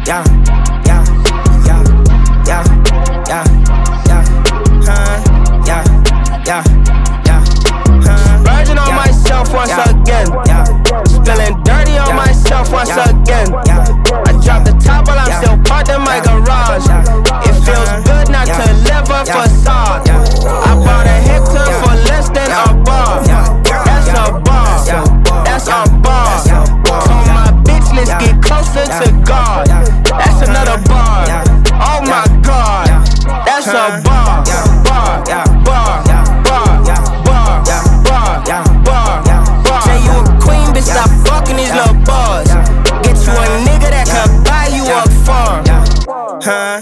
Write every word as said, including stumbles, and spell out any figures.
yeah, yeah, yeah, yeah, yeah, yeah, huh, yeah, yeah, yeah, huh. Virgin on yeah, myself once yeah, again. Yeah, Spilling dirty on yeah, myself once yeah, again. yeah, I dropped the top while I'm yeah, still parked in my yeah, garage. yeah, It feels uh-huh, good not yeah, to live a yeah, facade. yeah, I bought a Hector yeah, for less than yeah, a bar. yeah, That's yeah, a bar. yeah, That's yeah, a bar. that's a bar. Told my bitch, let's Yeah, get closer yeah, to God. yeah, That's another uh-huh, bar. yeah, Oh my yeah, God. yeah, That's a uh-huh, bar. yeah, Bar. yeah, Bar. yeah, Bar. yeah, Bar. yeah, Bar. yeah, Bar. yeah, Bar. Say Say you a queen, bitch, yeah, stop fucking these yeah, little bars. yeah, Get you a nigga that yeah, can buy you yeah, a farm. yeah, huh,